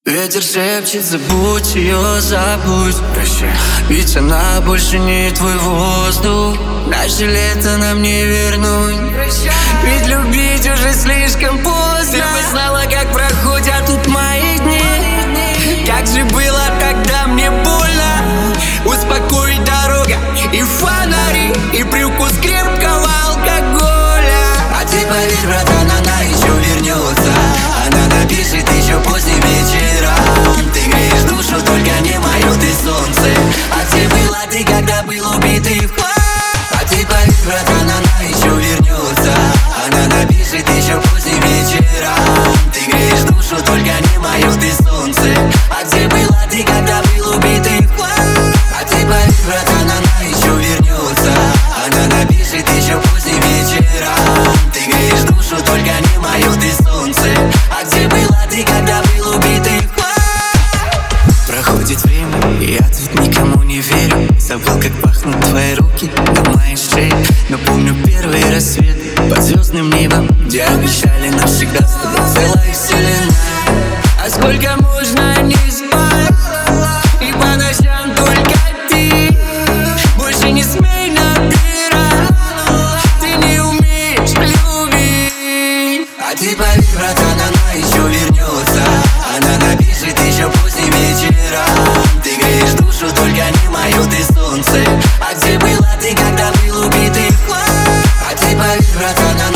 Ветер шепчет, забудь ее, забудь. Прощай. Ведь она больше не твой воздух. Наше лето нам не вернуть. Прощай. Ведь любить уже слишком поздно. Ты бы знала, как проходят тут мои дни. Как же было тогда мне больно. Успокоить дорога и фонари, и привкус крепкого алкоголя. А ты поверь, братан, она еще вернется. Она напишет еще поздним вечером. Ты греешь душу, только не мою, ты солнце. А где была ты, когда был убитый в хлам? А ты поверь, братан, она еще вернется. Она напишет еще поздним вечером. Ты греешь душу, только не мою, ты солнце. А где была ты, когда был убитый в хлам? А ты поверь, братан, она еще вернется. Она напишет еще поздним вечером. Ты греешь душу, только не мою, ты солнце. А где была ты, когда был убитый в хлам? Проходит время, и я тут никому не верю. Забыл, как пахнут твои руки на моей шее. Но помню первый рассвет под звездным небом, где обещали навсегда с тобой целая вселенная. А сколько можно не спать, и по ночам только ты. Больше не смей набирать, ты не умеешь любить. А ты поверь, братан, она еще вернется. Она напишет еще поздним вечером. Ты греешь душу, только не мою, ты солнце. А где была ты, когда был убитый в хлам? А ты поверь, братан,